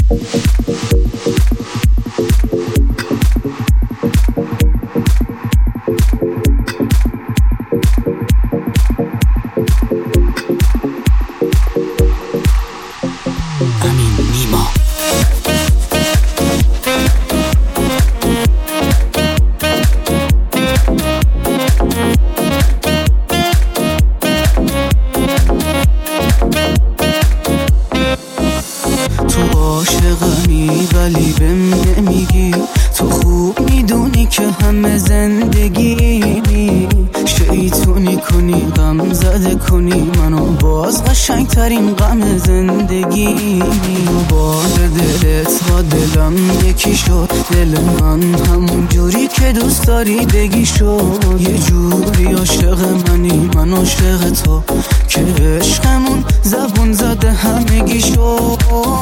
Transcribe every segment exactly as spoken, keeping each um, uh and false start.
ولی بهم نمیگی، تو خوب میدونی که همه زندگی شیطونی کنی، غم زده کنی منو، باز قشنگ ترین غم زندگی. بار دلت با دلم یکی شد، دل من همون جوری که دوست داری بگی شد. یه جوری عاشق منی، من عاشق تو، که عشقمون زبون زده همگی شد.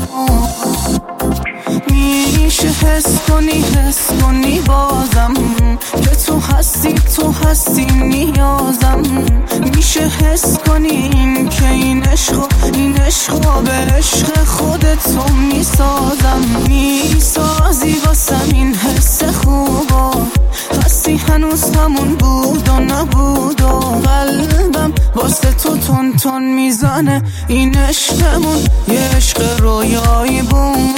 میشه حس کنی حس کنی بازم که تو هستی تو هستی نیازم. میشه حس کنی این که این عشق این عشق به عشق خودت تو میسازم. میسازی واسم این حس خوبا، هستی هنوز همون بود و نبود و قلبم واسه تو تون تون میزنه. این عشقمون یه عشق رویایی بود.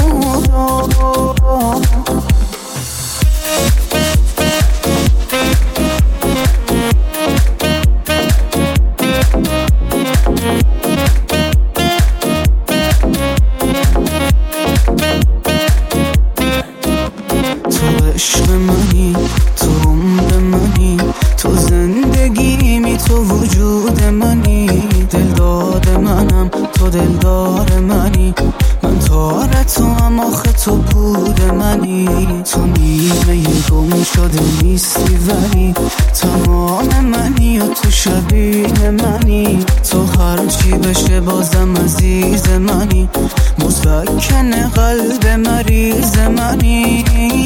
تو عشق منی، تو عمر منی، تو زندگیمی، تو وجود منی. دلدار منم، تو دلدار منی، من تار تو هم آخه تو بود منی. تو نیمه گم شده نیستی ولی تمام منی و تو شبیه منی. تو هرچی بشه بازم عزیز منی، مسکن قلب مریض منی.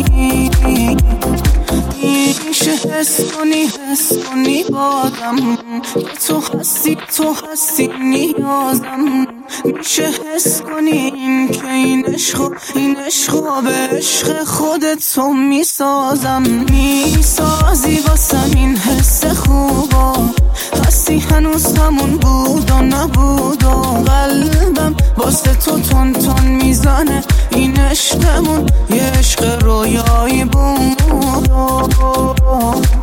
میشه حس کنی حس کنی بازم که تو هستی تو هستی نیازم. میشه حس کنی این که این عشق این عشق به عشق خودت تو میسازم. میسازی واسم این حس خوبا، هستی هنوز همون بود و نبود و قلبم واسه تو تون تون میزنه. این عشقمون یه عشق رویایی بود.